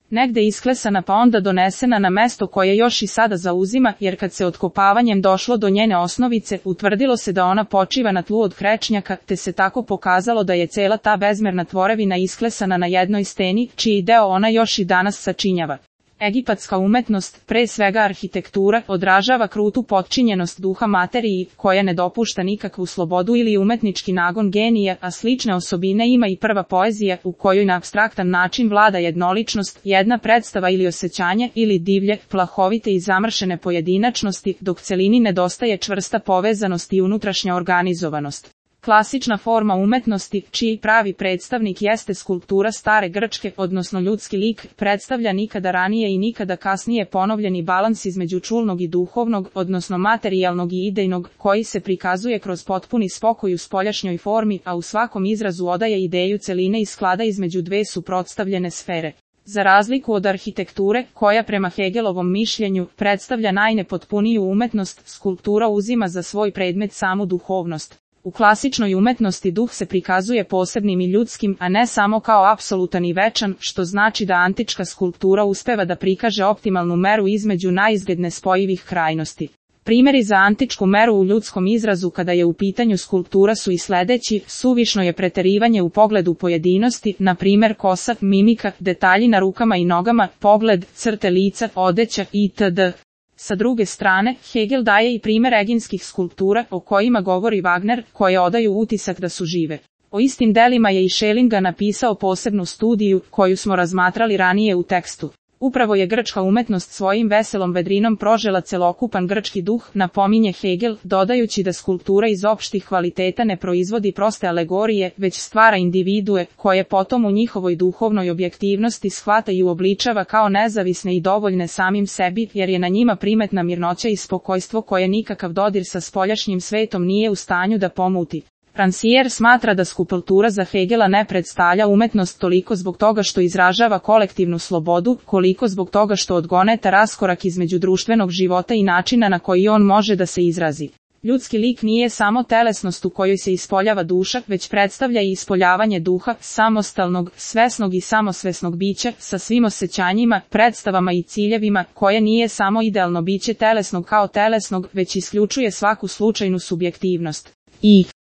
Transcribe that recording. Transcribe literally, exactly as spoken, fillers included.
negde isklesana pa onda donesena na mesto koje još i sada zauzima, jer kad se otkopavanjem došlo do njene osnovice, utvrdilo se da ona počiva na tlu od krečnjaka, te se tako pokazalo da je cela ta bezmerna tvorevina isklesana na jednoj steni, čiji deo ona još i danas sačinjava. Egipatska umetnost, pre svega arhitektura, odražava krutu potčinjenost duha materiji, koja ne dopušta nikakvu slobodu ili umetnički nagon genija, a slične osobine ima i prva poezija, u kojoj na apstraktan način vlada jednoličnost, jedna predstava ili osjećanje, ili divlje, plahovite i zamršene pojedinačnosti, dok celini nedostaje čvrsta povezanost i unutrašnja organizovanost. Klasična forma umetnosti, čiji pravi predstavnik jeste skulptura stare Grčke, odnosno ljudski lik, predstavlja nikada ranije i nikada kasnije ponovljeni balans između čulnog i duhovnog, odnosno materijalnog i idejnog, koji se prikazuje kroz potpuni spokoj u spoljašnjoj formi, a u svakom izrazu odaje ideju celine i sklada između dve suprotstavljene sfere. Za razliku od arhitekture, koja prema Hegelovom mišljenju predstavlja najnepotpuniju umetnost, skulptura uzima za svoj predmet samu duhovnost. U klasičnoj umetnosti duh se prikazuje posebnim i ljudskim, a ne samo kao apsolutan i večan, što znači da antička skulptura uspeva da prikaže optimalnu meru između naizgled nespojivih krajnosti. Primjeri za antičku meru u ljudskom izrazu kada je u pitanju skulptura su i sledeći: suvišno je preterivanje u pogledu pojedinosti, na primjer kosa, mimika, detalji na rukama i nogama, pogled, crte lica, odeća itd. Sa druge strane, Hegel daje i primjer eginskih skulptura, o kojima govori Wagner, koje odaju utisak da su žive. O istim delima je i Schellinga napisao posebnu studiju, koju smo razmatrali ranije u tekstu. Upravo je grčka umetnost svojim veselom vedrinom prožela celokupan grčki duh, napominje Hegel, dodajući da skulptura iz opštih kvaliteta ne proizvodi proste alegorije, već stvara individue, koje potom u njihovoj duhovnoj objektivnosti shvata i uobličava kao nezavisne i dovoljne samim sebi, jer je na njima primetna mirnoća i spokojstvo koje nikakav dodir sa spoljašnjim svetom nije u stanju da pomuti. Rancière smatra da skulptura za Hegela ne predstavlja umetnost toliko zbog toga što izražava kolektivnu slobodu, koliko zbog toga što odgoneta raskorak između društvenog života i načina na koji on može da se izrazi. Ljudski lik nije samo telesnost u kojoj se ispoljava duša, već predstavlja i ispoljavanje duha, samostalnog, svesnog i samosvesnog bića, sa svim osjećanjima, predstavama i ciljevima, koje nije samo idealno biće telesnog kao telesnog, već isključuje svaku slučajnu subjektivnost. I